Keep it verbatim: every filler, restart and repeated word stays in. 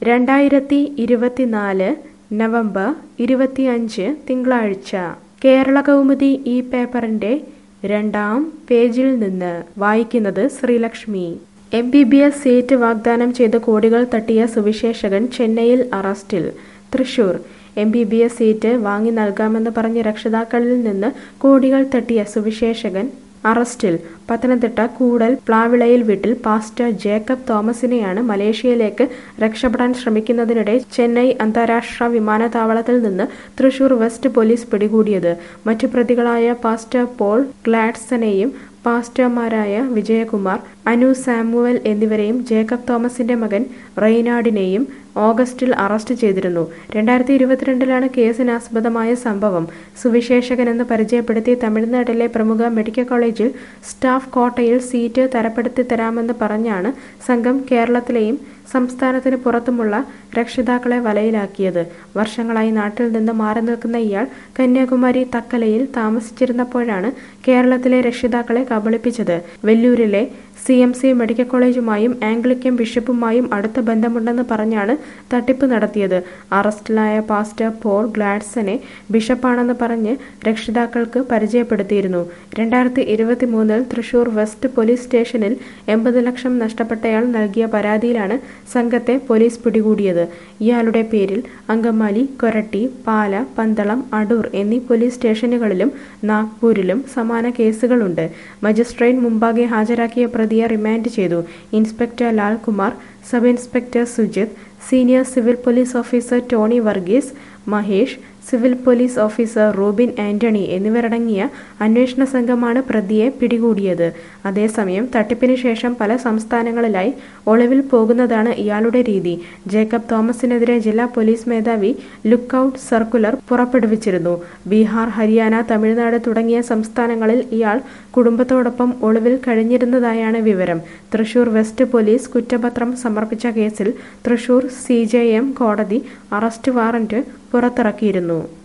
രണ്ടായിരത്തി ഇരുപത്തിനാല് നവംബർ ഇരുപത്തിയഞ്ച് തിങ്കളാഴ്ച കേരളകൗമുദി ഈ പേപ്പറിന്റെ രണ്ടാം പേജിൽ നിന്ന് വായിക്കുന്നത് Sreelakshmi. M B B S seat വാഗ്ദാനം ചെയ്ത് കോടികൾ തട്ടിയ സുവിശേഷകൻ ചെന്നൈയിൽ അറസ്റ്റിൽ. Thrissur M B B S seat വാങ്ങി നൽകാമെന്ന് പറഞ്ഞ് രക്ഷിതാക്കളിൽ നിന്ന് കോടികൾ തട്ടിയ സുവിശേഷകൻ അറസ്റ്റിൽ. പത്തനംതിട്ട കൂടൽ പ്ലാവിളയിൽ വീട്ടിൽ പാസ്റ്റർ ജേക്കബ് തോമസിനെയാണ് മലേഷ്യയിലേക്ക് രക്ഷപ്പെടാൻ ശ്രമിക്കുന്നതിനിടെ ചെന്നൈ അന്താരാഷ്ട്ര വിമാനത്താവളത്തിൽ നിന്ന് തൃശൂർ വെസ്റ്റ് പോലീസ് പിടികൂടിയത്. മറ്റു പ്രതികളായ പാസ്റ്റർ പോൾ ഗ്ലാഡ്സനെയും പാസ്റ്റർമാരായ വിജയകുമാർ, അനു സാമുവൽ എന്നിവരെയും ജേക്കബ് തോമസിന്റെ മകൻ റെയ്നാഡിനെയും ഓഗസ്റ്റിൽ അറസ്റ്റ് ചെയ്തിരുന്നു. രണ്ടായിരത്തി ഇരുപത്തിരണ്ടിലാണ് കേസിനാസ്പദമായ സംഭവം. സുവിശേഷകനെന്ന് പരിചയപ്പെടുത്തി തമിഴ്നാട്ടിലെ പ്രമുഖ മെഡിക്കൽ കോളേജിൽ സ്റ്റാഫ് കോട്ടയിൽ സീറ്റ് തരപ്പെടുത്തി തരാമെന്ന് പറഞ്ഞാണ് സംഘം കേരളത്തിലെയും സംസ്ഥാനത്തിന് പുറത്തുമുള്ള രക്ഷിതാക്കളെ വലയിലാക്കിയത്. വർഷങ്ങളായി നാട്ടിൽ നിന്ന് മാറി നിൽക്കുന്ന ഇയാൾ കന്യാകുമാരി തക്കലയിൽ താമസിച്ചിരുന്നപ്പോഴാണ് കേരളത്തിലെ രക്ഷിതാക്കളെ കബളിപ്പിച്ചത്. വെല്ലൂരിലെ സി എം സി മെഡിക്കൽ കോളേജുമായും ആംഗ്ലിക്കൻ ബിഷപ്പുമായും അടുത്ത ബന്ധമുണ്ടെന്ന് പറഞ്ഞാണ് തട്ടിപ്പ് നടത്തിയത്. അറസ്റ്റിലായ പാസ്റ്റർ പോൾ ഗ്ലാഡ്സനെ ബിഷപ്പാണെന്ന് പറഞ്ഞ് രക്ഷിതാക്കൾക്ക് പരിചയപ്പെടുത്തിയിരുന്നു. രണ്ടായിരത്തി ഇരുപത്തി മൂന്നിൽ തൃശൂർ വെസ്റ്റ് പോലീസ് സ്റ്റേഷനിൽ എൺപത് ലക്ഷം നഷ്ടപ്പെട്ടയാൾ നൽകിയ പരാതിയിലാണ് സംഘത്തെ പോലീസ് പിടികൂടിയത്. ഇയാളുടെ പേരിൽ അങ്കമാലി, കൊരട്ടി, പാല, പന്തളം, അടൂർ എന്നീ പോലീസ് സ്റ്റേഷനുകളിലും നാഗ്പൂരിലും സമാന കേസുകളുണ്ട്. മജിസ്ട്രേറ്റ് മുമ്പാകെ ഹാജരാക്കിയ പ്രതിയെ റിമാൻഡ് ചെയ്തു. Inspector Lalkumar, sub inspector Sujith, senior civil police officer Tony Varghese, Mahesh, civil police officer Robin Antony എന്നിവരടങ്ങിയ അന്വേഷണ സംഘമാണ് പ്രതിയെ പിടികൂടിയത്. അതേസമയം തട്ടിപ്പിന് ശേഷം പല സംസ്ഥാനങ്ങളിലായി ഒളിവിൽ പോകുന്നതാണ് ഇയാളുടെ രീതി. ജേക്കബ് തോമസിനെതിരെ ജില്ലാ പോലീസ് മേധാവി ലുക്ക് ഔട്ട് സർക്കുലർ പുറപ്പെടുവിച്ചിരുന്നു. ബീഹാർ, ഹരിയാന, തമിഴ്നാട് തുടങ്ങിയ സംസ്ഥാനങ്ങളിൽ ഇയാൾ കുടുംബത്തോടൊപ്പം ഒളിവിൽ കഴിഞ്ഞിരുന്നതായാണ് വിവരം. തൃശൂർ വെസ്റ്റ് പോലീസ് കുറ്റപത്രം സമർപ്പിച്ച കേസിൽ തൃശൂർ സി ജെ എം കോടതി അറസ്റ്റ് വാറന്റ് പുറത്തിറക്കിയിരുന്നു.